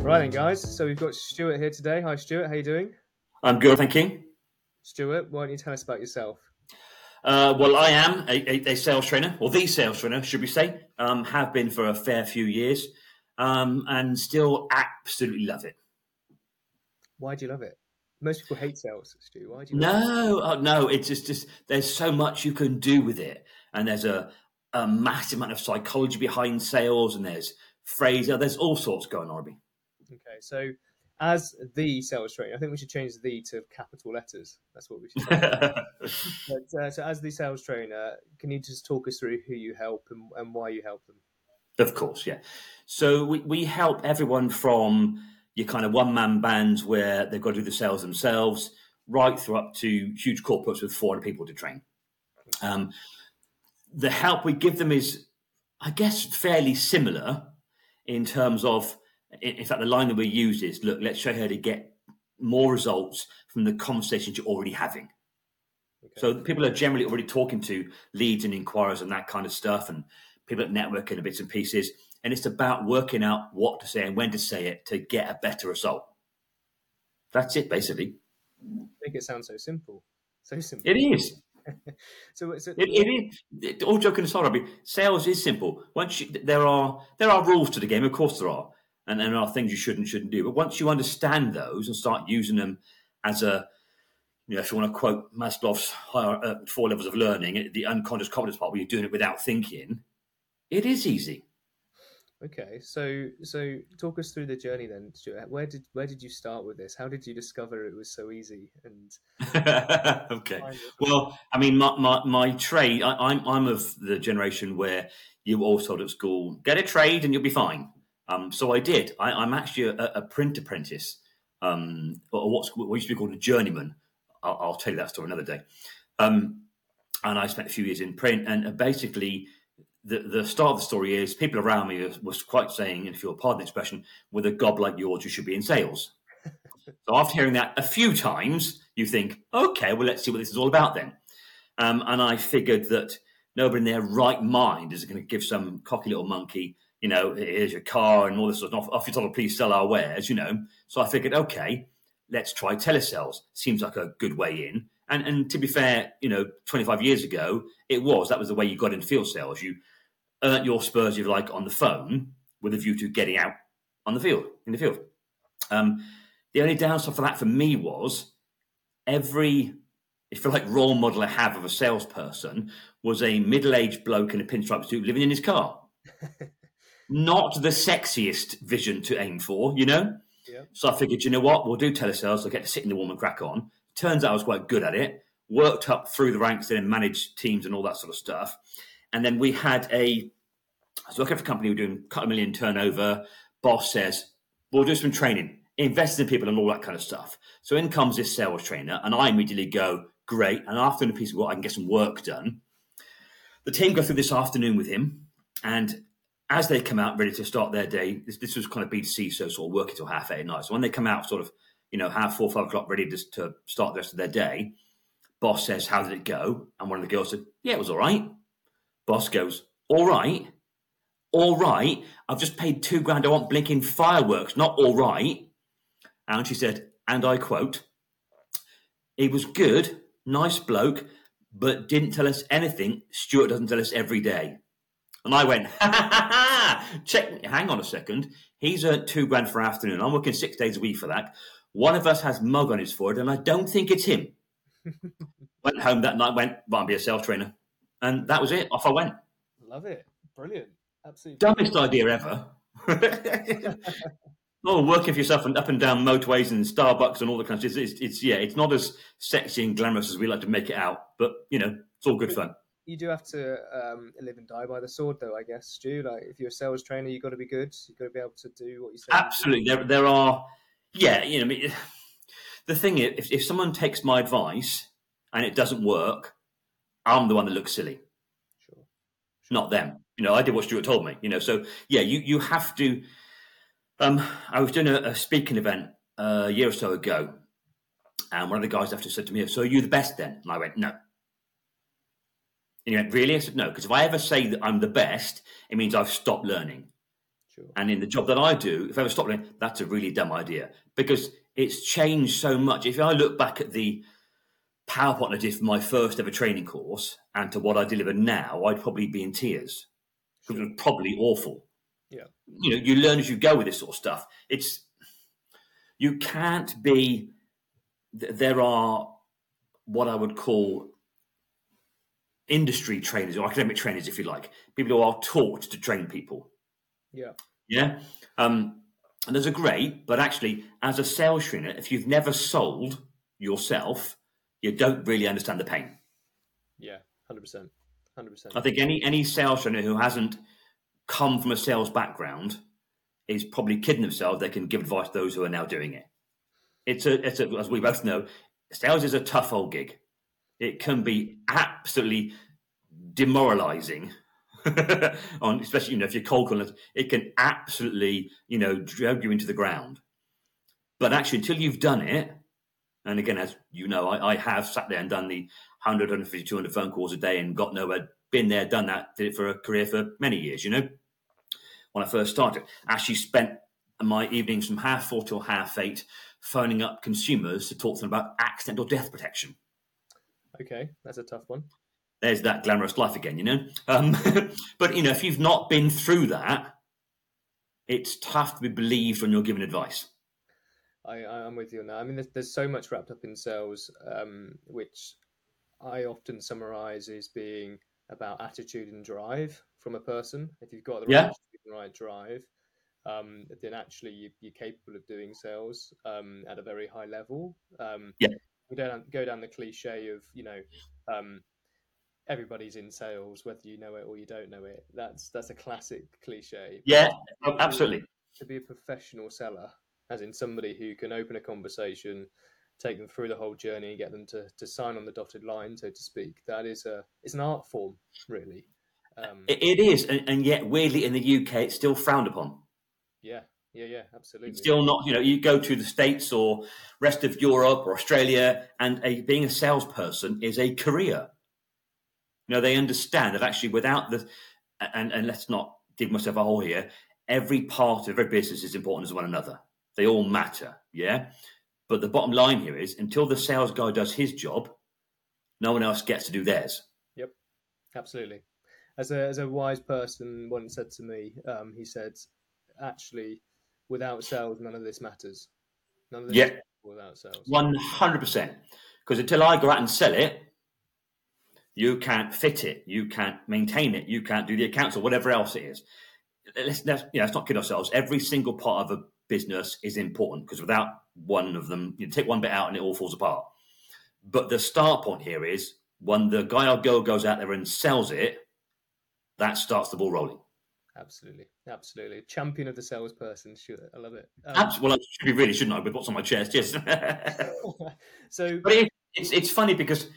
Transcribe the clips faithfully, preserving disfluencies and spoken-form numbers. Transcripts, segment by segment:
Right then, guys. So we've got Stuart here today. Hi, Stuart. How you doing? I'm good, thank you. Stuart, why don't you tell us about yourself? Uh, well, I am a, a, a sales trainer, or the sales trainer, should we say. Um, have been for a fair few years, um, and still absolutely love it. Why do you love it? Most people hate sales, Stu. Why do you love it? No, uh, no, it's just, just there's so much you can do with it, and there's a, a massive amount of psychology behind sales, and there's phrasing, there's all sorts going on. Robbie. Okay, so as the sales trainer, I think we should change the to capital letters. That's what we should say. But, uh, so as the sales trainer, can you just talk us through who you help and, and why you help them? Of course, yeah. So we, we help everyone from your kind of one-man bands where they've got to do the sales themselves, right through up to huge corporates with four hundred people to train. Um, the help we give them is, I guess, fairly similar in terms of, in fact, the line that we use is, look, let's show you how to get more results from the conversations you're already having. Okay. So people are generally already talking to leads and inquirers and that kind of stuff, and people at networking and bits and pieces. And it's about working out what to say and when to say it to get a better result. That's it, basically. I think it sounds so simple. So simple. It is. so, so it, it is. It, all joking aside, I mean, sales is simple. Once you, there are there are rules to the game, of course there are, and, and there are things you should and shouldn't do. But once you understand those and start using them as a, you know, if you want to quote Maslow's higher, uh, four levels of learning, the unconscious competence part, where you're doing it without thinking, it is easy. Okay, so so talk us through the journey then, Stuart. Where did where did you start with this? How did you discover it was so easy? And okay, well, I mean, my my, my trade, I, I'm I'm of the generation where you were all told at school, get a trade and you'll be fine. Um, so I did. I, I'm actually a, a print apprentice, um, or what's what used to be called a journeyman. I'll, I'll tell you that story another day. Um, and I spent a few years in print, and basically. The, the start of the story is people around me was quite saying, if you'll pardon the expression, with a gob like yours, you should be in sales. So after hearing that a few times, you think, okay, well, let's see what this is all about then. Um, and I figured that nobody in their right mind is going to give some cocky little monkey, you know, here's your car and all this sort of, off your top, please sell our wares, you know. So I figured, okay, let's try telesales. Seems like a good way in. And, and to be fair, you know, twenty-five years ago, it was. That was the way you got into field sales. You earn your spurs, if you like, on the phone with a view to getting out on the field, in the field. Um, the only downside for that for me was every, if you like, role model I have of a salesperson was a middle-aged bloke in a pinstripe suit living in his car. Not the sexiest vision to aim for, you know? Yeah. So I figured, you know what, we'll do telesales. I'll get to sit in the warm and crack on. Turns out I was quite good at it. Worked up through the ranks and managed teams and all that sort of stuff. And then we had a, so working for a company, we're doing a couple of million turnover. Boss says, we'll do some training, invest in people and all that kind of stuff. So in comes this sales trainer, and I immediately go, great. And after a piece of work, I can get some work done. The team go through this afternoon with him. And as they come out ready to start their day, this, this was kind of B two C, so sort of working till half eight at night. So when they come out sort of, you know, half four, five o'clock, ready to, to start the rest of their day, boss says, how did it go? And one of the girls said, yeah, it was all right. Boss goes, all right, all right. I've just paid two grand. I want blinking fireworks, not all right. And she said, and I quote, he was good, nice bloke, but didn't tell us anything Stuart doesn't tell us every day. And I went, ha, ha, ha, ha. Check, hang on a second. He's earned two grand for afternoon. I'm working six days a week for that. One of us has mug on his forehead, and I don't think it's him. Went home that night, went, well, I'll be a sales trainer. And that was it. Off I went. Love it. Brilliant. Absolutely. Dumbest idea ever. Oh, working for yourself and up and down motorways and Starbucks and all the kind of stuff. It's, it's, it's yeah, it's not as sexy and glamorous as we like to make it out, but you know, it's all good fun. You do have to um, live and die by the sword, though, I guess, Stu. Like, if you're a sales trainer, you've got to be good. You've got to be able to do what you say. Absolutely. There, there are, yeah, you know, I mean, the thing is, if, if someone takes my advice and it doesn't work, I'm the one that looks silly. Sure. Sure. Not them. You know, I did what Stuart told me, you know, so yeah, you, you have to, um, I was doing a, a speaking event uh, a year or so ago, and one of the guys after said to me, so are you the best then? And I went, no. And he went, really? I said, no, because if I ever say that I'm the best, it means I've stopped learning. Sure. And in the job that I do, if I ever stop doing, that's a really dumb idea because it's changed so much. If I look back at the PowerPoint I did for my first ever training course and to what I deliver now, I'd probably be in tears because sure. It was probably awful. Yeah. You know, you learn as you go with this sort of stuff. It's, you can't be, there are what I would call industry trainers or academic trainers, if you like, people who are taught to train people. Yeah. Yeah. Um, and those are great, but actually, as a sales trainer, if you've never sold yourself, you don't really understand the pain. Yeah, one hundred percent. one hundred percent. I think any any sales trainer who hasn't come from a sales background is probably kidding themselves. They can give advice to those who are now doing it. It's a, it's a, as we both know, sales is a tough old gig. It can be absolutely demoralizing. on especially, you know, if you're cold calling, it can absolutely, you know, drag you into the ground. But actually, until you've done it, and again, as you know, I, I have sat there and done the one hundred, one fifty, two hundred phone calls a day and got nowhere, been there, done that, did it for a career for many years, you know. When I first started, actually spent my evenings from half four till half eight phoning up consumers to talk to them about accidental death protection. Okay, that's a tough one. There's that glamorous life again, you know. Um, but, you know, if you've not been through that, it's tough to be believed when you're given advice. I, I'm with you on that. I mean, there's, there's so much wrapped up in sales, um, which I often summarize as being about attitude and drive from a person. If you've got the right yeah. attitude and right drive, um, then actually you, you're capable of doing sales um, at a very high level. Um, yeah. We don't go down the cliche of, you know, um, everybody's in sales, whether you know it or you don't know it. That's that's a classic cliche. Yeah, oh, absolutely. To be a professional seller, as in somebody who can open a conversation, take them through the whole journey and get them to, to sign on the dotted line, so to speak. That is a it's an art form, really. Um, it, it is, and, and yet weirdly in the U K, it's still frowned upon. Yeah, yeah, yeah, absolutely. It's still not, you know, you go to the States or rest of Europe or Australia, and a, being a salesperson is a career. You know, they understand that actually without the, and, and let's not dig myself a hole here, every part of every business is important as one another. They all matter, yeah? But the bottom line here is until the sales guy does his job, no one else gets to do theirs. Yep, absolutely. As a, as a wise person once said to me, um, he said, actually, without sales, none of this matters. None of this yeah. is without sales. one hundred percent. Because until I go out and sell it, you can't fit it, you can't maintain it, you can't do the accounts or whatever else it is. Let's, let's, you know, let's not kid ourselves. Every single part of a business is important because without one of them, you take one bit out and it all falls apart. But the start point here is when the guy or girl goes out there and sells it, that starts the ball rolling. Absolutely, absolutely. Champion of the salesperson, sure. I love it. Um, well, I should be really, shouldn't I? With what's on my chest, yes. So, but it, it's it's funny because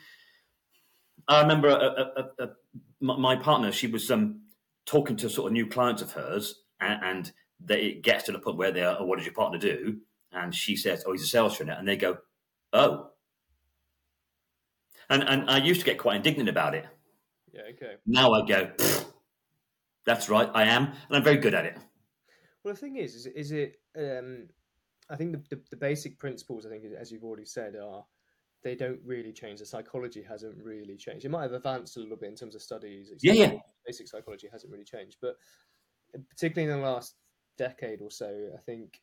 I remember a, a, a, a, my partner. She was um, talking to sort of new clients of hers, and, and they, it gets to the point where they are, oh, "What does your partner do?" And she says, "Oh, he's a sales trainer," and they go, "Oh." And and I used to get quite indignant about it. Yeah. Okay. Now I go, that's right, I am, and I'm very good at it. Well, the thing is, is, is it? Um, I think the, the the basic principles, I think, as you've already said, are they don't really change. The psychology hasn't really changed. It might have advanced a little bit in terms of studies. Yeah, yeah. Basic psychology hasn't really changed, but particularly in the last decade or so, I think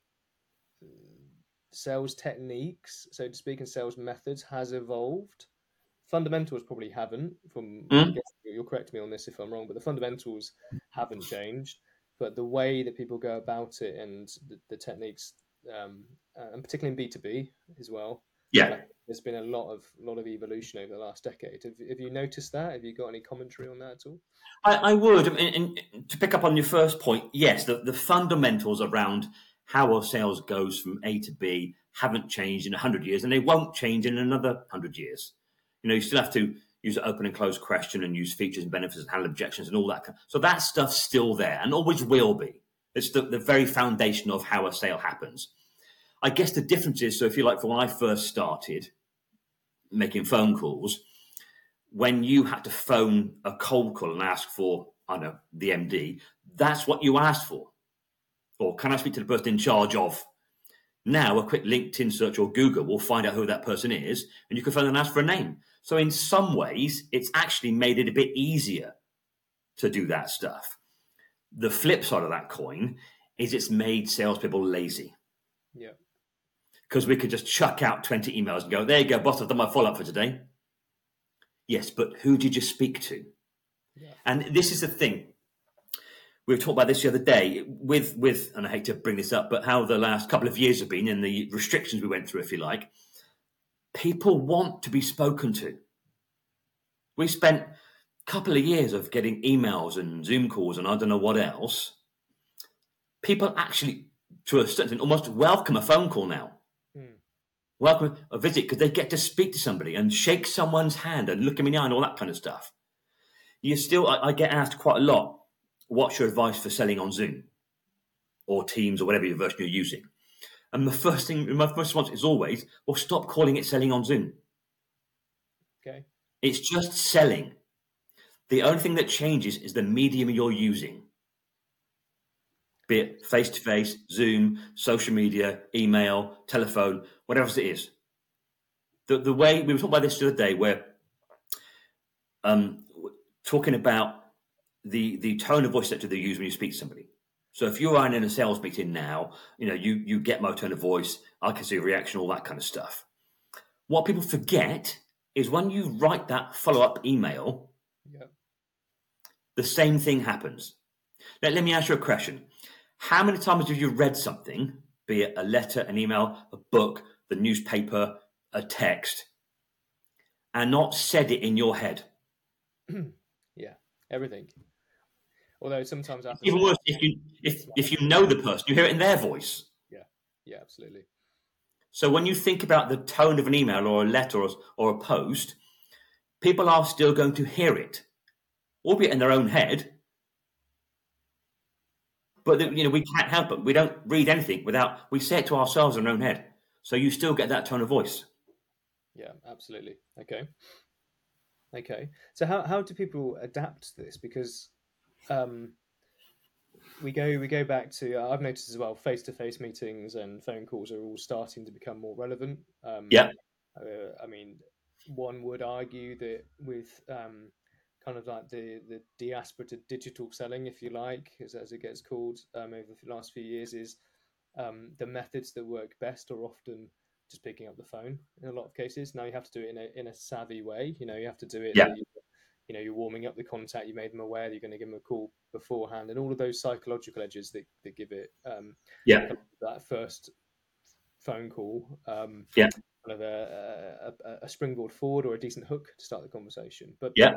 sales techniques, so to speak, and sales methods has evolved. Fundamentals probably haven't. From mm. You'll correct me on this if I'm wrong, but the fundamentals haven't changed. But the way that people go about it and the, the techniques, um, and particularly in B two B as well, yeah, uh, there's been a lot of lot of evolution over the last decade. Have, have you noticed that? Have you got any commentary on that at all? I, I would. And, and to pick up on your first point, yes, the, the fundamentals around how a sales goes from A to B haven't changed in one hundred years, and they won't change in another one hundred years. You know, you still have to use an open and closed question and use features and benefits and handle objections and all that. So that stuff's still there and always will be. It's the, the very foundation of how a sale happens. I guess the difference is, so if you like, for when I first started making phone calls, when you had to phone a cold call and ask for, I don't know, the M D, that's what you asked for. or can I speak to the person in charge of? Now, a quick LinkedIn search or Google will find out who that person is, and you can phone and ask for a name. So in some ways, it's actually made it a bit easier to do that stuff. The flip side of that coin is it's made salespeople lazy. Yeah. Because we could just chuck out twenty emails and go, there you go, boss, I've done my follow-up for today. Yes, but who did you speak to? Yeah. And this is the thing. We were talking about this the other day with, with, and I hate to bring this up, but how the last couple of years have been and the restrictions we went through, if you like. People want to be spoken to. We spent a couple of years of getting emails and Zoom calls and I don't know what else. People actually, to a certain extent, almost welcome a phone call now. Mm. Welcome a visit because they get to speak to somebody and shake someone's hand and look them in the eye and all that kind of stuff. You still, I, I get asked quite a lot, what's your advice for selling on Zoom or Teams or whatever your version you're using? And the first thing, my first response is always, well, stop calling it selling on Zoom. Okay. It's just selling. The only thing that changes is the medium you're using. Be it face-to-face, Zoom, social media, email, telephone, whatever it is. The, the way, we were talking about this the other day where um, talking about the, the tone of voice that you use when you speak to somebody. So if you're in a sales meeting now, you know, you, you get my tone of voice, I can see a reaction, all that kind of stuff. What people forget is when you write that follow-up email, yeah. the same thing happens. Now, let me ask you a question. How many times have you read something, be it a letter, an email, a book, the newspaper, a text, and not said it in your head? Yeah, everything. Although sometimes I have to even worse, if you if if you know the person, you hear it in their voice. Yeah, yeah, absolutely. So when you think about the tone of an email or a letter or, or a post, people are still going to hear it, albeit in their own head. But you know, we can't help it. We don't read anything without we say it to ourselves in our own head. So you still get that tone of voice. Yeah, absolutely. Okay. Okay. So how how do people adapt to this? Because um, we go we go back to uh, I've noticed as well, face to face meetings and phone calls are all starting to become more relevant. Um, yeah. Uh, I mean, one would argue that with um, kind of like the, the diaspora to digital selling, if you like, as, as it gets called, um, over the last few years, is um, the methods that work best are often just picking up the phone in a lot of cases. Now you have to do it in a in a savvy way. You know, you have to do it. Yeah. You, you know, you're warming up the contact. You made them aware that you're going to give them a call beforehand, and all of those psychological edges that, that give it. Um, yeah. That first phone call. Um, yeah. Kind of a, a, a springboard forward or a decent hook to start the conversation. But yeah.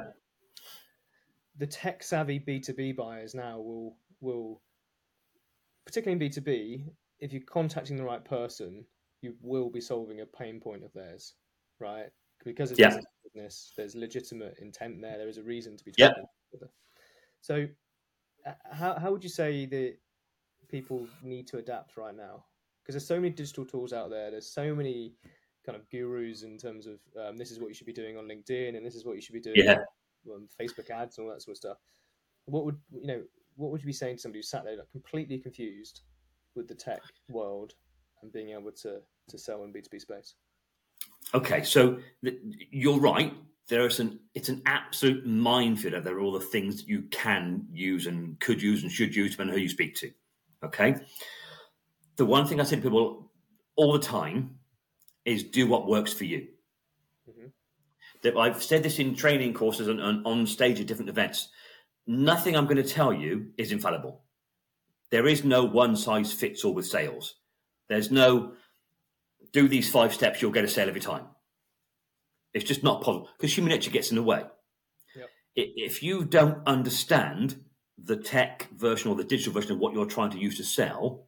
the tech savvy B two B buyers now will will particularly in B two B, if you're contacting the right person, you will be solving a pain point of theirs, right? Because it's yeah. business, there's legitimate intent there. There is a reason to be talking yeah. together. So, how how would you say that people need to adapt right now? Because there's so many digital tools out there. There's so many kind of gurus in terms of um, this is what you should be doing on LinkedIn and this is what you should be doing yeah. on Facebook ads and all that sort of stuff. What would you know? What would you be saying to somebody who sat there like completely confused with the tech world and being able to to sell in B two B space? Okay, so th- you're right. There is an it's an absolute minefield. There are all the things that you can use and could use and should use depending on who you speak to. Okay, the one thing I say to people all the time is do what works for you. Mm-hmm. That I've said this in training courses and, and on stage at different events. Nothing I'm going to tell you is infallible. There is no one size fits all with sales. There's no do these five steps, you'll get a sale every time. It's just not possible because human nature gets in the way. Yep. If you don't understand the tech version or the digital version of what you're trying to use to sell,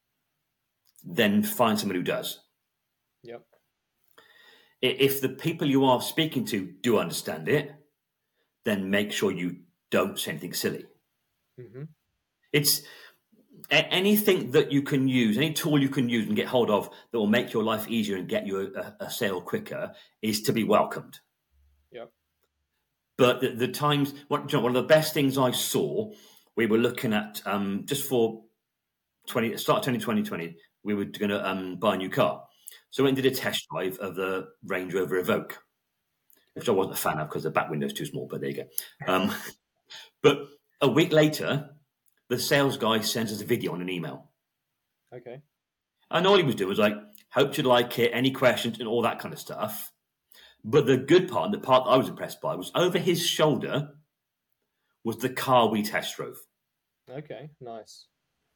then find somebody who does. Yep. If the people you are speaking to do understand it, then make sure you don't say anything silly. Mm-hmm. It's anything that you can use, any tool you can use and get hold of that will make your life easier and get you a, a sale quicker is to be welcomed. Yep. But the, the times, one, one of the best things I saw, we were looking at um, just for twenty start twenty twenty, we were going to um, buy a new car. So I went and did a test drive of the Range Rover Evoque, which I wasn't a fan of because the back window's too small, but there you go. Um, but a week later, the sales guy sends us a video on an email. Okay. And all he was doing was like, hope you like it, any questions and all that kind of stuff. But the good part, the part that I was impressed by, was over his shoulder was the car we test drove. Okay, nice.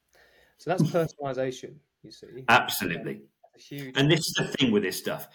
So that's personalization, you see. Absolutely. That's huge. And this is the thing with this stuff.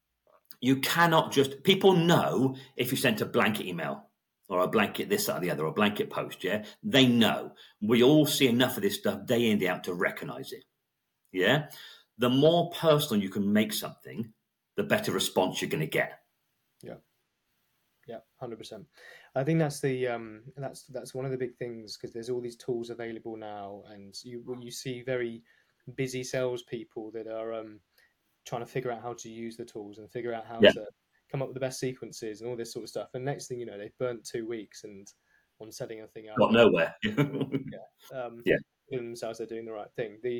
You cannot just, people know if you sent a blanket email or a blanket this, that, or the other, or a blanket post, yeah? They know. We all see enough of this stuff day in, day out to recognize it, yeah? The more personal you can make something, the better response you're going to get. Yeah. Yeah, one hundred percent. I think that's the um, that's that's one of the big things, because there's all these tools available now, and you you see very busy salespeople that are um, trying to figure out how to use the tools and figure out how Yeah. to come up with the best sequences and all this sort of stuff. And next thing you know, they've burnt two weeks and on setting a thing up. Got nowhere. yeah. Um, yeah. Themselves, they're doing the right thing. The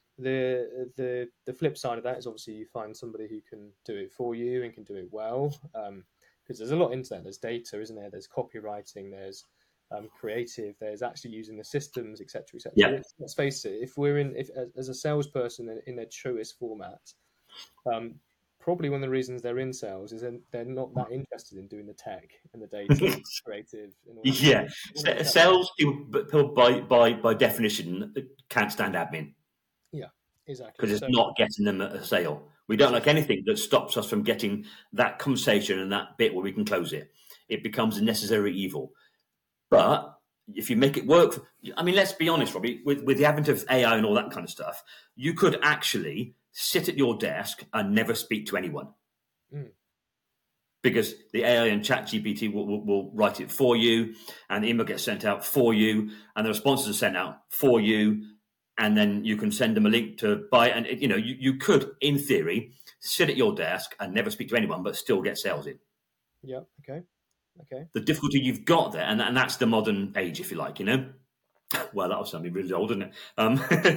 the the the flip side of that is obviously you find somebody who can do it for you and can do it well. Um, because there's a lot into that. There's data, isn't there? There's copywriting. There's um, creative. There's actually using the systems, et cetera, et cetera. Yeah. Let's face it. If we're in, if as a salesperson in, in their truest format, um, probably one of the reasons they're in sales is that they're not that interested in doing the tech and the data, and creative. And all that yeah, stuff. sales people by by by definition can't stand admin. Yeah, exactly. Because it's so, not getting them a sale. We don't like anything that stops us from getting that conversation and that bit where we can close it. It becomes a necessary evil. But if you make it work, for, I mean, let's be honest, Robbie, with, with the advent of A I and all that kind of stuff, you could actually sit at your desk and never speak to anyone. Mm. Because the A I and ChatGPT will, will, will write it for you, and the email gets sent out for you, and the responses are sent out for you. And then you can send them a link to buy it. And, you know, you, you could, in theory, sit at your desk and never speak to anyone, but still get sales in. Yeah, okay, okay. The difficulty you've got there, and, and that's the modern age, if you like, you know. Well, that was something really old, isn't it? Um,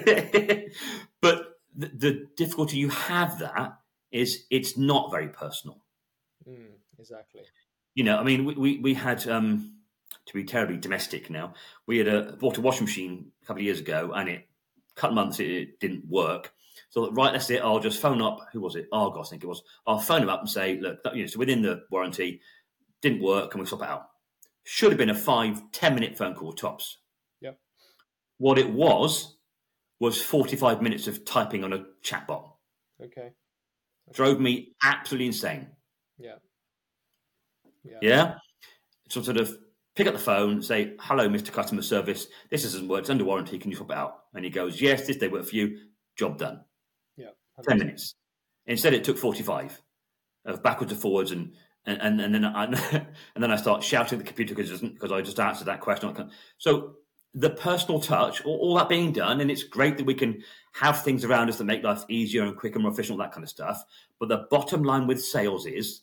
but the, the difficulty you have that is it's not very personal. Mm, exactly. You know, I mean, we, we, we had, um, to be terribly domestic now, we had a bought a washing machine a couple of years ago, and it, couple of months it didn't work. So right, that's it. I'll just phone up. Who was it? Argos, I think it was. I'll phone them up and say, look, you know, so within the warranty, didn't work. Can we swap it out? Should have been a five, ten minute phone call tops. Yep. What it was was forty-five minutes of typing on a chatbot. Okay. okay. Drove me absolutely insane. Yeah. Yeah. Yeah. So sort of pick up the phone, say, hello, Mister Customer Service. This hasn't worked. It's under warranty. Can you swap it out? And he goes, yes, this day worked for you. Job done. Yeah. ten minutes. Instead, it took forty-five of backwards and forwards. And and, and, and then I, and then I start shouting at the computer because because I just answered that question. So the personal touch, all, all that being done, and it's great that we can have things around us that make life easier and quicker and more efficient, all that kind of stuff. But the bottom line with sales is,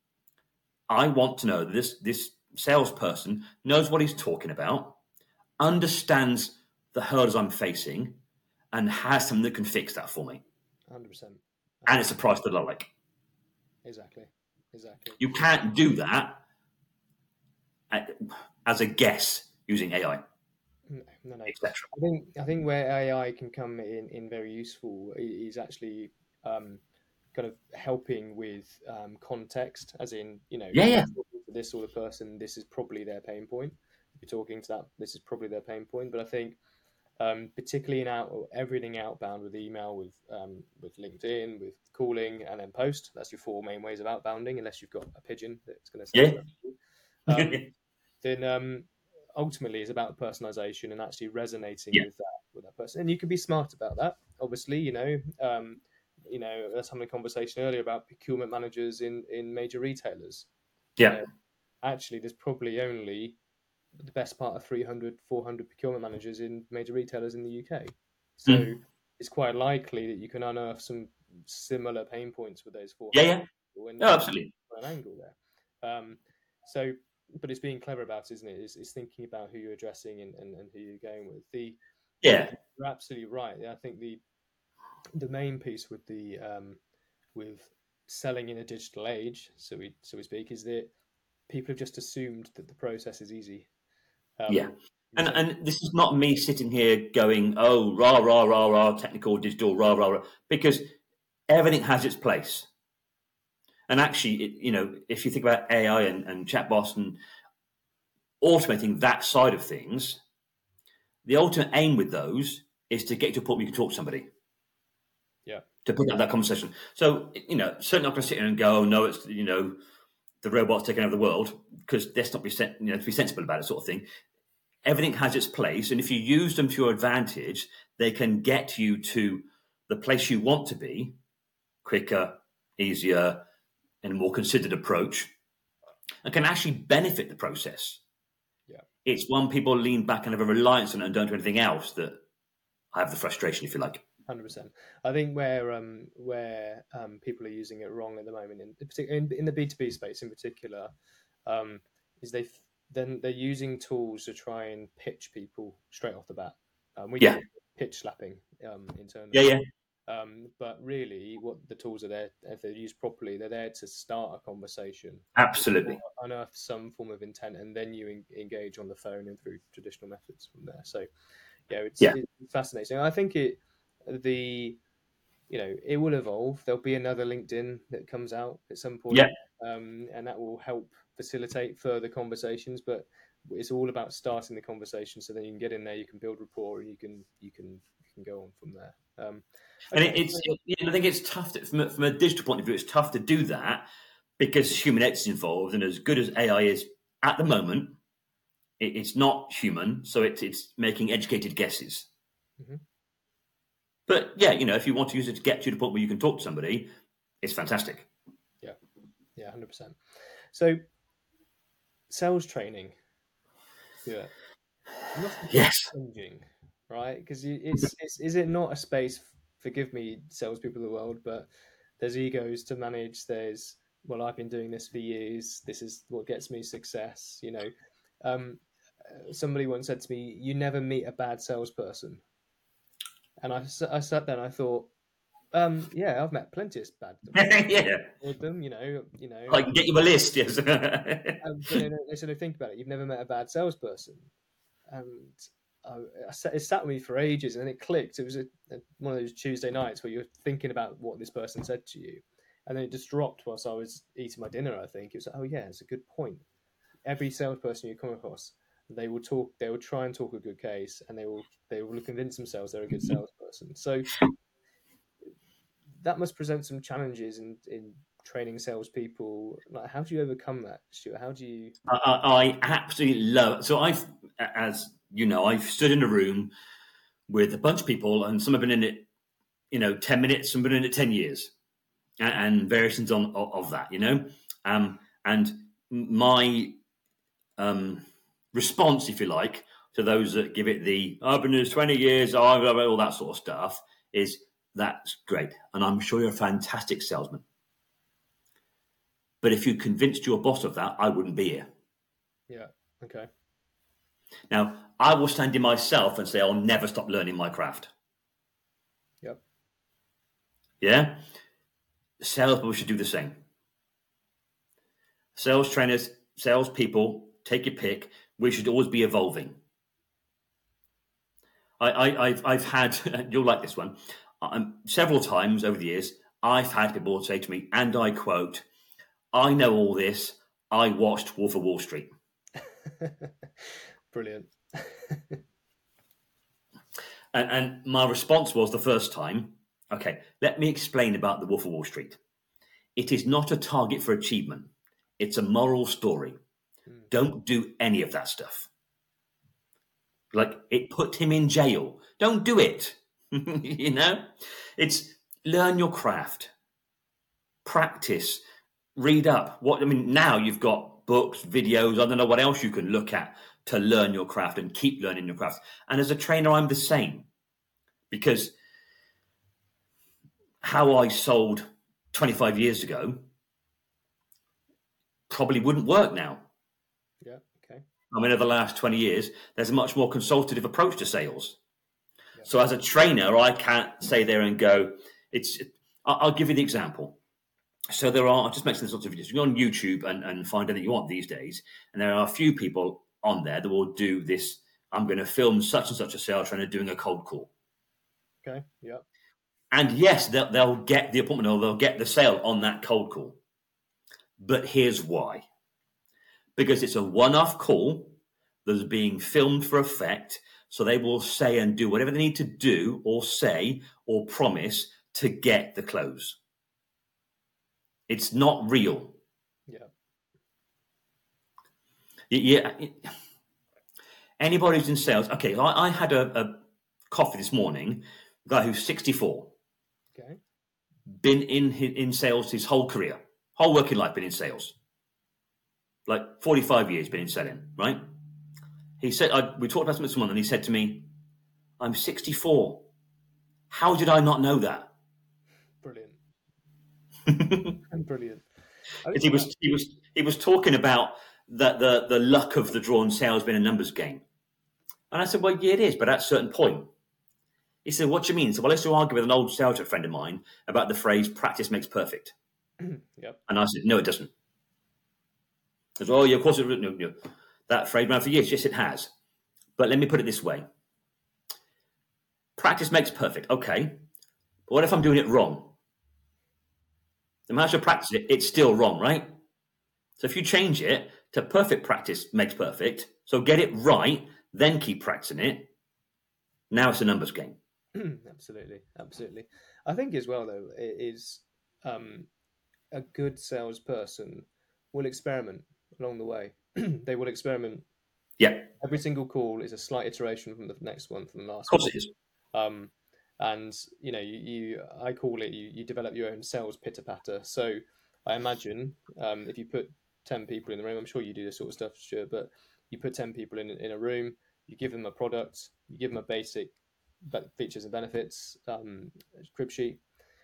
I want to know that this this salesperson knows what he's talking about, understands the hurdles I'm facing, and has something that can fix that for me. one hundred percent. And it's a price that I like. Exactly. Exactly. You can't do that at, as a guess using A I. No, no, no. et cetera. I think I think where A I can come in, in very useful is actually um, kind of helping with um, context, as in, you know, yeah, yeah. to this sort of person, this is probably their pain point. If you're talking to that, this is probably their pain point. But I think um, particularly in out everything outbound with email, with um, with LinkedIn, with calling, and then post. That's your four main ways of outbounding, unless you've got a pigeon that's going to say yeah. um, then um, ultimately it's about personalization and actually resonating yeah. with that with that person. And you can be smart about that. Obviously, you know, um, you know, let's have a conversation earlier about procurement managers in in major retailers. Yeah. You know, actually, there's probably only the best part of three hundred, four hundred procurement managers in major retailers in the U K. So mm. it's quite likely that you can unearth some similar pain points with those four hundred. Yeah, yeah. No, absolutely. An angle there. Um, so, but it's being clever about it, isn't it? It's, it's thinking about who you're addressing and, and, and who you're going with. The Yeah, you're absolutely right. I think the the main piece with the um, with selling in a digital age, so we so we speak, is that people have just assumed that the process is easy. yeah. Um, And so and this is not me sitting here going, oh, rah, rah, rah, rah, technical, digital, rah, rah, rah, because everything has its place. And actually, it, you know, if you think about A I and, and chatbots and automating that side of things, the ultimate aim with those is to get to a point where you can talk to somebody, yeah, to pick up that conversation. So, you know, certainly not going to sit here and go, oh, no, it's, you know, the robots taking over the world, because let's not be, sen- you know, to be sensible about it, sort of thing. Everything has its place, and if you use them to your advantage, they can get you to the place you want to be quicker, easier, in a more considered approach, and can actually benefit the process. yeah, It's when people lean back and have a reliance on it and don't do anything else that I have the frustration, if you like. hundred percent. I think where um where um people are using it wrong at the moment, in particular in, in the B two B space in particular, um, is they then they're using tools to try and pitch people straight off the bat. Um, we Yeah, call it pitch slapping um, yeah, internally. yeah, Um, but really, what the tools are there, if they're used properly, they're there to start a conversation, absolutely. unearth some form of intent, and then you en- engage on the phone and through traditional methods from there. So, yeah, it's, Yeah, it's fascinating. I think it, the, you know, it will evolve. There'll be another LinkedIn that comes out at some yeah. point, um, and that will help facilitate further conversations. But it's all about starting the conversation, so then you can get in there, you can build rapport, and you can you can you can go on from there. Um, And it, okay, it's, it, you know, I think it's tough to, from, a, from a digital point of view, it's tough to do that because human edge is involved. And as good as A I is at the moment, it, it's not human, so it, it's making educated guesses. mhm. But yeah, you know, if you want to use it to get to the point where you can talk to somebody, it's fantastic. Yeah, yeah, hundred percent. So sales training, yeah, must be Yes. challenging, right? Because it's it's is it not a space? Forgive me, salespeople of the world, but there's egos to manage. There's, well, I've been doing this for years. This is what gets me success. You know, um, uh, somebody once said to me, "You never meet a bad salesperson," and I s- I sat there and I thought, um, yeah, I've met plenty of bad Yeah. with them. You know, you know. I can get you a list, yes. Um, but then I sort of think about it. You've never met a bad salesperson, and I, I sat, it sat with me for ages, and then it clicked. It was a, a, one of those Tuesday nights where you're thinking about what this person said to you, and then it just dropped whilst I was eating my dinner. I think it was like, oh yeah, it's a good point. Every salesperson you come across, they will talk. They will try and talk a good case, and they will they will convince themselves they're a good salesperson. So that must present some challenges in in training salespeople. Like, how do you overcome that, Stuart? How do you? I, I I absolutely love it. So I've, as you know, I've stood in a room with a bunch of people, and some have been in it, you know, ten minutes, some have been in it ten years, and, and variations on of, of that, you know. Um, and my um, response, if you like, to those that give it the "I've been doing this twenty years," oh, blah, blah, all that sort of stuff, is that's great, and I'm sure you're a fantastic salesman. But if you convinced your boss of that, I wouldn't be here. Yeah. Okay. Now, I will stand in myself and say I'll never stop learning my craft. Yep. Yeah? Salespeople should do the same. Sales trainers, salespeople, take your pick. We should always be evolving. I, I, I've, I've had, you'll like this one, um, several times over the years, I've had people say to me, and I quote, I know all this. I watched Wolf of Wall Street. Brilliant. And, and my response was the first time, okay, let me explain about the Wolf of Wall Street. It is not a target for achievement. It's a moral story. Mm. Don't do any of that stuff. Like, it put him in jail. Don't do it. You know? It's learn your craft. Practice. Read up. What I mean, now you've got books, videos, I don't know what else you can look at to learn your craft and keep learning your craft. And as a trainer, I'm the same. Because how I sold twenty-five years ago probably wouldn't work now. Yeah. Okay. I mean, over the last twenty years, there's a much more consultative approach to sales. So as a trainer, I can't say there and go, it's, I'll give you the example. So there are, I'll just mention this lots of videos. You go on YouTube and, and find anything you want these days. And there are a few people on there that will do this. I'm going to film such and such a sales trainer doing a cold call. Okay. Yeah. And yes, they'll, they'll get the appointment or they'll get the sale on that cold call. But here's why. Because it's a one-off call that's being filmed for effect. So they will say and do whatever they need to do or say or promise to get the close. It's not real. Yeah. Yeah. Anybody who's in sales. Okay, I, I had a, a coffee this morning. A guy who's sixty-four. Okay. Been in in sales his whole career, whole working life. Been in sales. Like forty-five years. Been in selling. Right. He said. I, we talked about something this morning, and he said to me, "I'm sixty-four. How did I not know that?" Brilliant. Brilliant. He was he was he was talking about the, the the luck of the drawn sales being a numbers game, and I said, "Well, yeah, it is, but at a certain point." He said, "What do you mean?" So, well, I used to argue with an old sales friend of mine about the phrase "practice makes perfect." Yep. And I said, "No, it doesn't." He said, "Oh, yeah, of course it no, no. That phrase ran for years." Yes, it has, but let me put it this way: practice makes perfect. Okay, but what if I'm doing it wrong? No matter how you practice it, it's still wrong, right? So if you change it to perfect practice makes perfect, so get it right, then keep practicing it. Now it's a numbers game. Absolutely, absolutely. I think as well, though, it is um, a good salesperson will experiment along the way. They will experiment. Yeah. Every single call is a slight iteration from the next one, from the last. Of course one. it is. Um, and you know, you, you I call it you, you develop your own sales pitter patter. So I imagine um, if you put ten people in the room, I'm sure you do this sort of stuff, sure, but you put ten people in in a room, you give them a product, you give them a basic features and benefits um, crib sheet.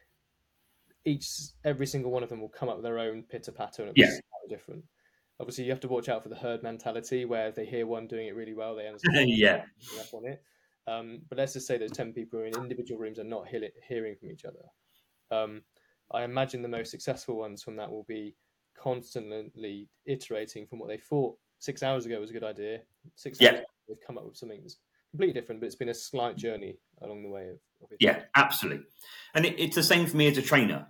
Each every single one of them will come up with their own pitter patter, and it'll be Yeah. slightly different. Obviously, you have to watch out for the herd mentality, where if they hear one doing it really well, they understand Yeah. up on it. Um, but let's just say those ten people who are in individual rooms are not he- hearing from each other. Um, I imagine the most successful ones from that will be constantly iterating from what they thought six hours ago was a good idea. Six Yeah. hours ago, they've come up with something that's completely different, but it's been a slight journey along the way of, of it. Yeah, absolutely. And it, it's the same for me as a trainer.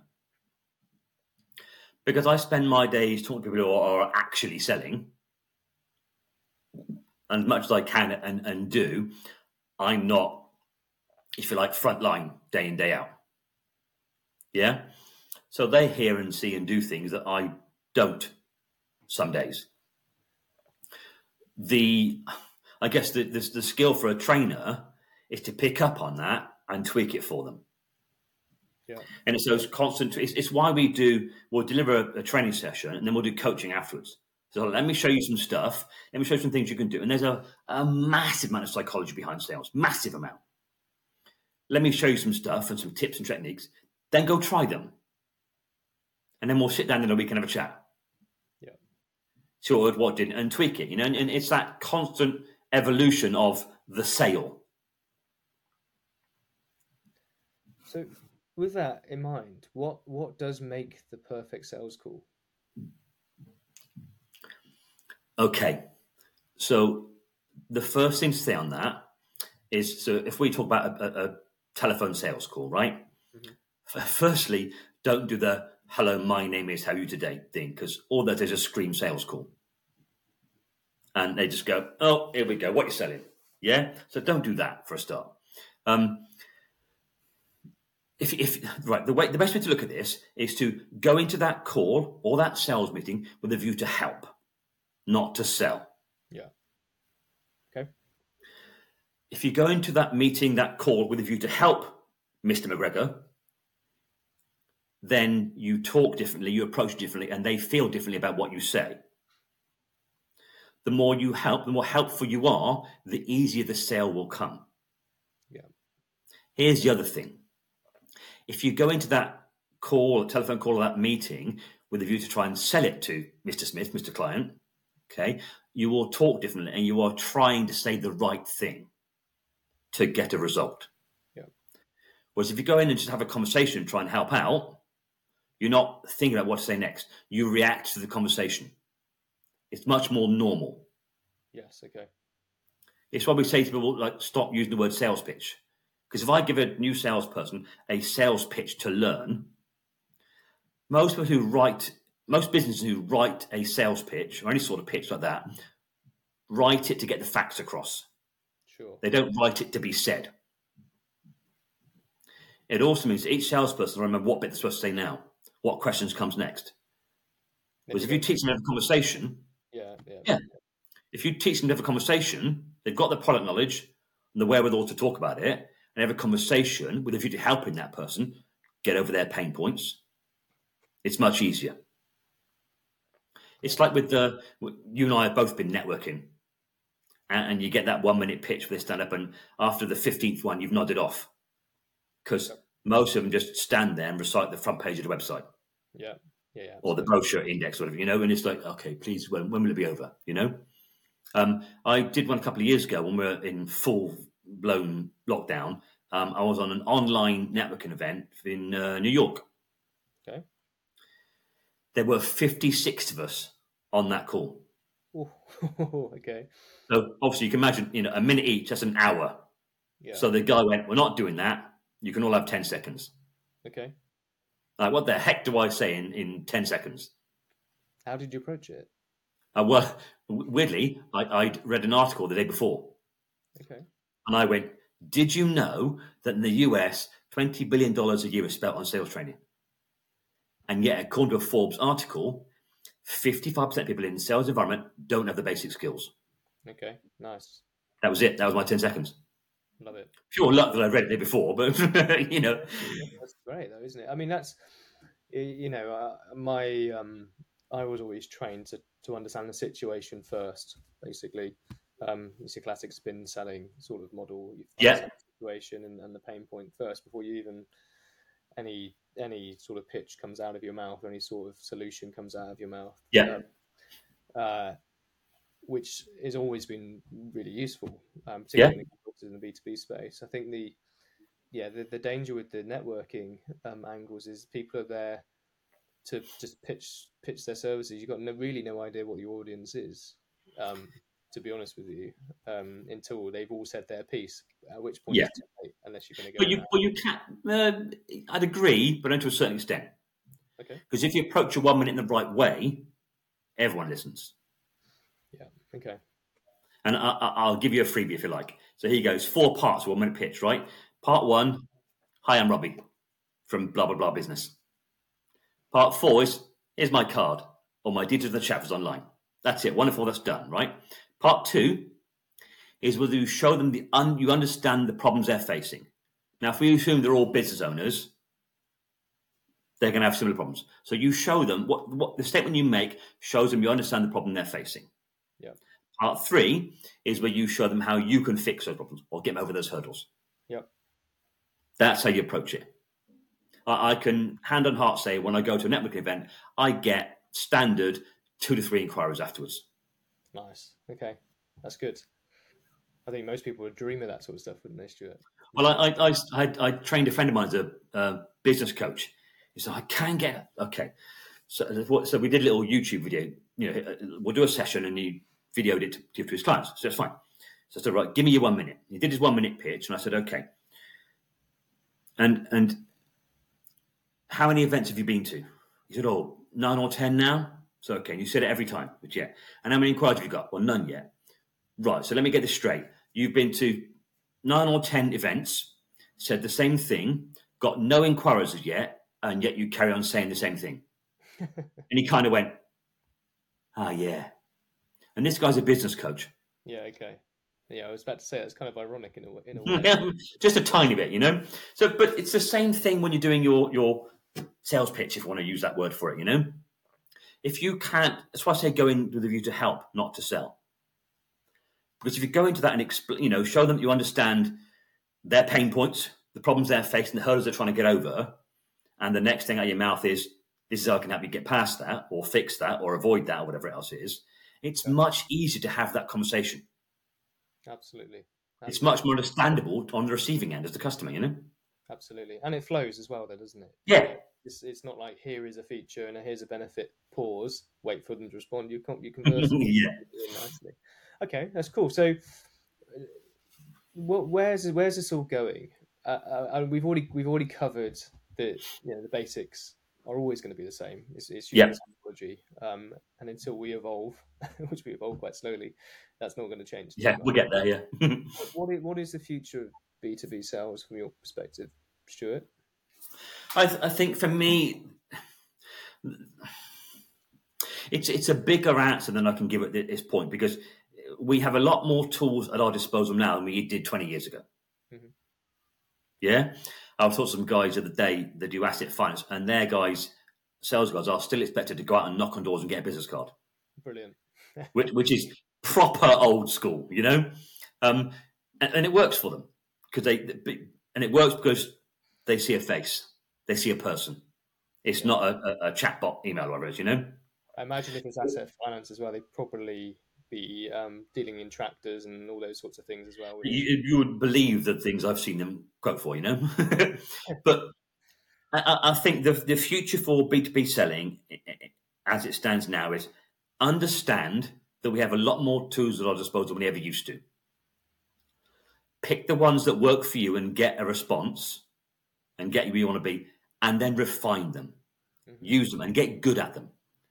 Because I spend my days talking to people who are, are actually selling, and as much as I can and, and do, I'm not, if you like, frontline day in, day out. Yeah? So they hear and see and do things that I don't some days. The, I guess the, the, the skill for a trainer is to pick up on that and tweak it for them. Yeah. And it's those constant, it's, it's why we do, we'll deliver a, a training session and then we'll do coaching afterwards. So let me show you some stuff. Let me show you some things you can do. And there's a, a massive amount of psychology behind sales, massive amount. Let me show you some stuff and some tips and techniques. Then go try them. And then we'll sit down in a week and have a chat. Yeah. See what, what didn't, and tweak it, you know, and, and it's that constant evolution of the sale. So with that in mind, what, what does make the perfect sales call? Okay. So the first thing to say on that is, so if we talk about a, a, a telephone sales call, right? Mm-hmm. Firstly, don't do the hello, my name is, how are you today thing, because all that is a scream sales call. And they just go, oh, here we go, what are you selling? Yeah? So don't do that for a start. Um, if, if right, the way the best way to look at this is to go into that call or that sales meeting with a view to help, not to sell. Yeah. Okay. If you go into that meeting, that call with a view to help Mister McGregor, then you talk differently, you approach differently, and they feel differently about what you say. The more you help, the more helpful you are, the easier the sale will come. Yeah. Here's the other thing. If you go into that call, telephone call, or that meeting with a view to try and sell it to Mister Smith, Mister Client, okay, you will talk differently and you are trying to say the right thing to get a result. Whereas if you go in and just have a conversation and try and help out, you're not thinking about what to say next. You react to the conversation. It's much more normal. Yes, okay. It's why we say to people, like, stop using the word sales pitch. Because if I give a new salesperson a sales pitch to learn, most people who write, most businesses who write a sales pitch or any sort of pitch like that, write it to get the facts across. Sure. They don't write it to be said. It also means each salesperson will remember what bit they're supposed to say now, what questions comes next. Because if you teach them to have a conversation, yeah, yeah, yeah, if you teach them to have a conversation, they've got the product knowledge and the wherewithal to talk about it, and have a conversation with a view to helping that person get over their pain points. It's much easier. It's like with the, you and I have both been networking, and, and you get that one minute pitch for this stand up, and after the fifteenth one, you've nodded off because most of them just stand there and recite the front page of the website. Yeah. Yeah, yeah, or the brochure index, whatever, you know, and it's like, okay, please, when, when will it be over, you know? Um, I did one a couple of years ago when we were in full-blown lockdown. Um, I was on an online networking event in uh, New York. Okay. There were fifty-six of us on that call. Ooh. Okay. So obviously you can imagine, you know, a minute each, that's an hour. Yeah. So the guy went, we're not doing that. You can all have ten seconds. Okay. Like, what the heck do I say in, in ten seconds? How did you approach it? Uh, well, weirdly, I, I'd read an article the day before. Okay. And I went, did you know that in the U S, twenty billion dollars a year is spent on sales training? And yet, according to a Forbes article, fifty-five percent of people in the sales environment don't have the basic skills. Okay, nice. That was it. That was my ten seconds. Love it. Pure luck that I read it the day before, but, you know. That's great, though, isn't it? I mean, that's, you know, uh, my, um, I was always trained to, to understand the situation first, basically. Um, it's a classic spin selling sort of model. You Yeah. the situation and, and the pain point first before you even, any any sort of pitch comes out of your mouth, or any sort of solution comes out of your mouth. Yeah. Um, uh, which has always been really useful, um, particularly Yeah. in the B two B space. I think the yeah the, the danger with the networking um, angles is people are there to just pitch pitch their services. You've got no, really no idea what the audience is, um, to be honest with you, um, until they've all said their piece. At which point, Yeah. it's too late, unless you're going to go. But you, but you can. Uh, I'd agree, but only to a certain extent. Okay. Because if you approach a one minute in the right way, everyone listens. Yeah. Okay. And I, I, I'll give you a freebie if you like. So here goes, four parts, one minute pitch, right? Part one, hi, I'm Robbie from blah, blah, blah business. Part four is, here's my card or my details of the chat was online. That's it. Wonderful. That's done, right? Part two is whether you show them the un, you understand the problems they're facing. Now, if we assume they're all business owners, they're going to have similar problems. So you show them what, what the statement you make shows them you understand the problem they're facing. Yeah. Part three is where you show them how you can fix those problems or get them over those hurdles. Yep. That's how you approach it. I, I can hand on heart say when I go to a networking event, I get standard two to three inquiries afterwards. Nice. Okay. That's good. I think most people would dream of that sort of stuff, wouldn't they, Stuart? Well, I I, I, I trained a friend of mine as a uh, business coach. He said, I can get, okay. So, so we did a little YouTube video. You know, we'll do a session and he videoed it to give to his clients. So that's fine. So I said, right, give me your one minute. He did his one minute pitch and I said, okay. And and how many events have you been to? He said, oh, nine or ten now. So, okay, and you said it every time, but yeah. And how many inquiries have you got? Well, none yet. Right, so let me get this straight. You've been to nine or ten events, said the same thing, got no inquiries as yet, and yet you carry on saying the same thing. And he kind of went, ah, yeah. And this guy's a business coach. Yeah, okay. Yeah, I was about to say it's kind of ironic in a, in a way. Just a tiny bit, you know? So, but it's the same thing when you're doing your, your sales pitch, if you want to use that word for it, you know? If you can't, that's why I say go in with a view to help, not to sell. Because if you go into that and expl- you know, show them that you understand their pain points, the problems they're facing, the hurdles they're trying to get over, and the next thing out of your mouth is, this is how I can help you get past that, or fix that, or avoid that, or whatever else it is, it's yeah. much easier to have that conversation. Absolutely. Absolutely. It's much more understandable on the receiving end as the customer, you know? Absolutely, and it flows as well, though, doesn't it? Yeah. You know, it's, it's not like here is a feature and here's a benefit. Pause, wait for them to respond. You can you converse Yeah. nicely. Okay, that's cool. So, uh, wh- where's where's this all going? Uh, uh, and we've already we've already covered the you know the basics are always going to be the same. It's, it's human Yeah. psychology, um, and until we evolve, which we evolve quite slowly, that's not going to change too Yeah. much. We'll get there. Yeah. What what is, what is the future of B two B sales from your perspective, Stuart? I, th- I think for me, it's it's a bigger answer than I can give at this point because we have a lot more tools at our disposal now than we did twenty years ago. Mm-hmm. Yeah, I was talking to some guys the other day that do asset finance, and their guys, sales guys, are still expected to go out and knock on doors and get a business card. Brilliant. which, which is proper old school, you know, um, and, and it works for them because they, and it works because they see a face, they see a person. It's Yeah. not a, a, a chatbot email or whatever, it is, you know. I imagine if it's asset finance as well, they'd probably be um, dealing in tractors and all those sorts of things as well. wouldn't You, you would believe the things I've seen them quote for, you know. But I, I think the the future for B two B selling, as it stands now, is understand that we have a lot more tools at our disposal than we ever used to. Pick the ones that work for you and get a response and get you where you want to be, and then refine them, Mm-hmm. use them, and get good at them.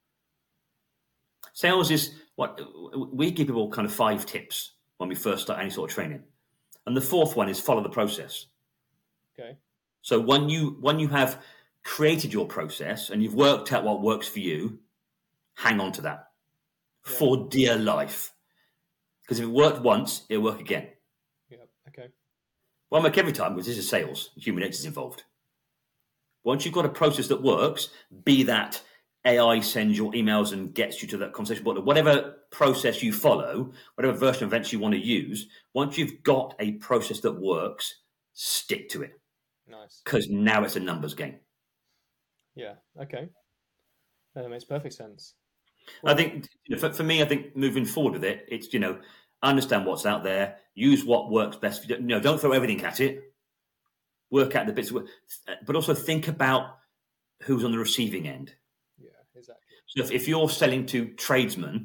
Sales is what we give people kind of five tips when we first start any sort of training. And the fourth one is follow the process. Okay. So when you when you have created your process and you've worked out what works for you, hang on to that Yeah. for dear life. Because if it worked once, it'll work again. Yeah. Okay. Well, make every time because this is sales, human nature is involved. Once you've got a process that works, be that A I sends your emails and gets you to that conversation button, whatever process you follow, whatever version of events you want to use, once you've got a process that works, stick to it. Nice. Because now it's a numbers game. Yeah. Okay. That makes perfect sense. Well, I think you know, for, for me, I think moving forward with it, it's, you know, understand what's out there, use what works best. You know, don't throw everything at it. Work out the bits, but also think about who's on the receiving end. Yeah, exactly. So if, if you're selling to tradesmen,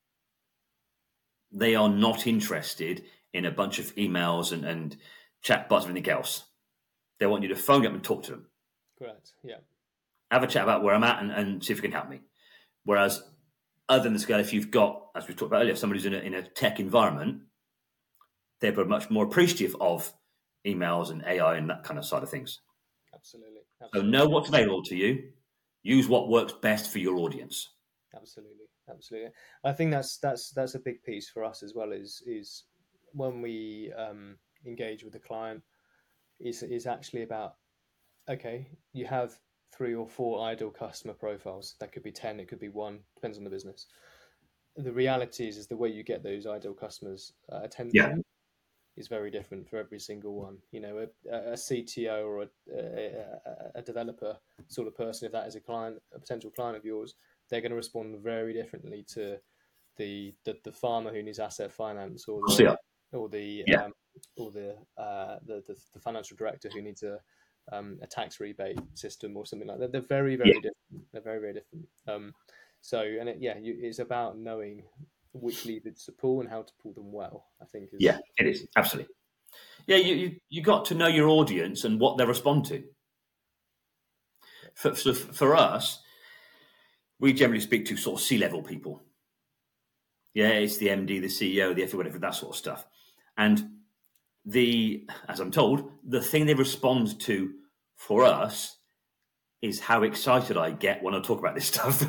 they are not interested in a bunch of emails and, and chat bots and everything else. They want you to phone up and talk to them. Correct. Yeah. Have a chat about where I'm at and, and see if you can help me. Whereas, other than the scale, if you've got, as we talked about earlier, somebody who's in a, in a tech environment, they're much more appreciative of emails and A I and that kind of side of things. Absolutely. So Absolutely. know what's available to you. Use what works best for your audience. Absolutely, absolutely. I think that's that's that's a big piece for us as well. Is is when we um, engage with the client, is is actually about okay. You have three or four ideal customer profiles. That could be ten. It could be one. Depends on the business. The reality is, is the way you get those ideal customers' uh, attention Yeah. is very different for every single one. You know, a, a C T O or a, a, a developer sort of person, if that is a client, a potential client of yours, they're going to respond very differently to the the, the farmer who needs asset finance, or the Yeah. or the Yeah. um, or the, uh, the the the financial director who needs a um, a tax rebate system or something like that. They're very very Yeah. different. They're very very different. Um, so and it, yeah, you, it's about knowing which levers to pull and how to pull them well. I think is Yeah, it is. Absolutely. Yeah, you, you, you got to know your audience and what they respond to. For, so for us, we generally speak to sort of C-level people. Yeah, it's the M D, the C E O, the F A, whatever, that sort of stuff. And the, as I'm told, the thing they respond to for us is how excited I get when I talk about this stuff.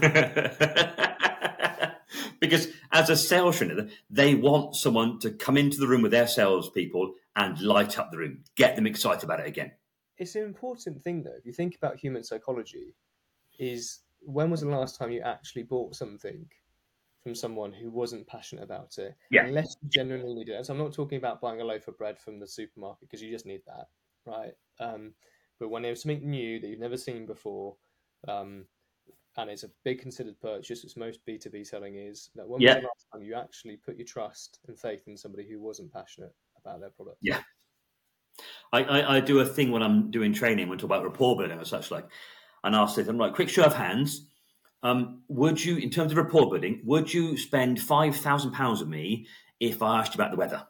Because as a sales trainer, they want someone to come into the room with their salespeople and light up the room, get them excited about it again. It's an important thing, though. If you think about human psychology, is when was the last time you actually bought something from someone who wasn't passionate about it? Yeah. Unless you genuinely need it. So I'm not talking about buying a loaf of bread from the supermarket because you just need that, right? Um, but when there's something new that you've never seen before, um, and it's a big considered purchase, which most B two B selling is, that when Yeah. was the last time you actually put your trust and faith in somebody who wasn't passionate about their product? Yeah. I, I, I do a thing when I'm doing training, when I talk about rapport building and such like, and I'll say to them, right, quick show of hands. Um, would you, in terms of rapport building, would you spend five thousand pounds with me if I asked you about the weather?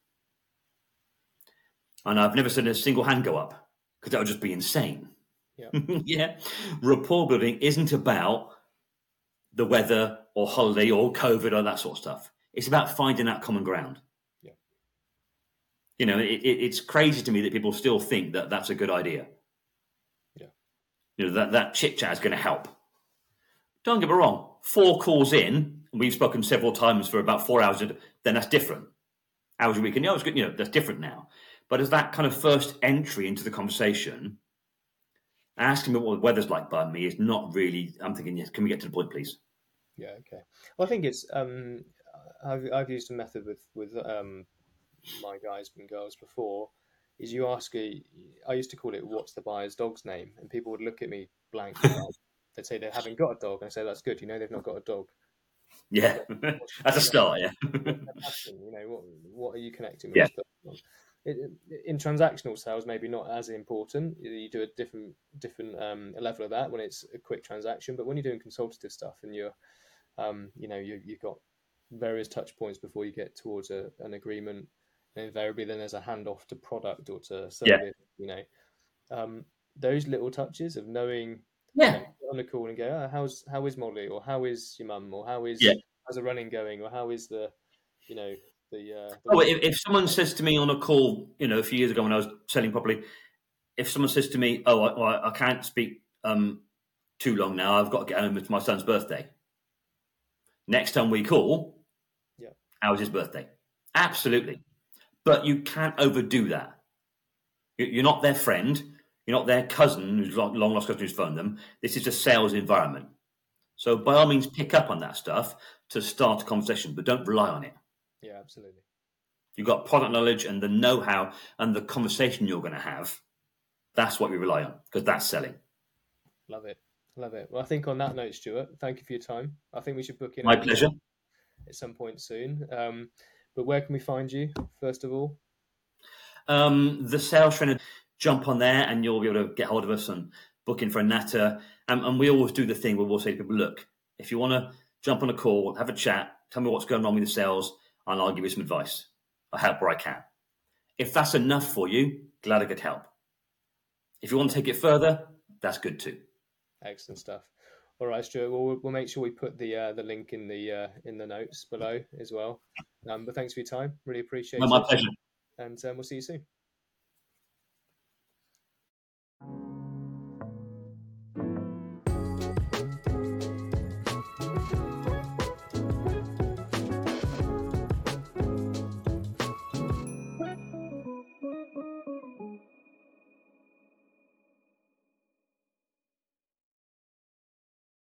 And I've never seen a single hand go up because that would just be insane. Yeah. Yeah. Rapport building isn't about the weather or holiday or COVID or that sort of stuff. It's about finding that common ground. Yeah. You know, it, it, it's crazy to me that people still think that that's a good idea. Yeah. You know, that, that chit chat is going to help. Don't get me wrong. Four calls in, and we've spoken several times for about four hours, then that's different. Hours a week, and yeah, it's good. You know, that's different now. But as that kind of first entry into the conversation, asking me what the weather's like by me is not really. I'm thinking, yes, can we get to the point, please? Yeah. Okay. Well, I think it's. Um, I've I've used a method with with um, my guys and girls before. Is you ask a. I used to call it "What's the buyer's dog's name?" and people would look at me blank. They'd say they haven't got a dog, and I say that's good. You know, they've not got a dog. Yeah, that's a start. Yeah. You know, what what are you connecting with? Yeah. This it, in transactional sales, maybe not as important. You do a different different um, level of that when it's a quick transaction. But when you're doing consultative stuff and you're, um, you know, you, you've got various touch points before you get towards a, an agreement, and invariably then there's a handoff to product or to service. Yeah. You know, um, those little touches of knowing. Yeah. You know, on the call and go, oh, how's how is Molly, or how is your mum, or how is Yeah. how's the running going, or how is the, you know, the. Uh, the oh, if, if someone says to me on a call, you know, a few years ago when I was selling properly, if someone says to me, "Oh, I, I can't speak um, too long now. I've got to get home. It's my son's birthday." Next time we call, yeah, how was his birthday? Absolutely, but you can't overdo that. You're not their friend. You're not their cousin who's long lost cousin who's phoned them. This is a sales environment. So by all means, pick up on that stuff to start a conversation, but don't rely on it. Yeah, absolutely. You've got product knowledge and the know-how and the conversation you're going to have. That's what we rely on because that's selling. Love it. Love it. Well, I think on that note, Stuart, thank you for your time. I think we should book in. My pleasure. At some point soon. Um, but where can we find you, first of all? Um, the Sales Trainer, jump on there and you'll be able to get hold of us and book in for a natter. Um, and we always do the thing where we'll say to people, look, if you want to jump on a call, have a chat, tell me what's going on with the sales, and I'll give you some advice. I'll help where I can. If that's enough for you, glad I could help. If you want to take it further, that's good too. Excellent stuff. All right, Stuart. Well, we'll make sure we put the uh, the link in the uh, in the notes below as well. Um, but thanks for your time. Really appreciate well, it. My pleasure. And um, we'll see you soon.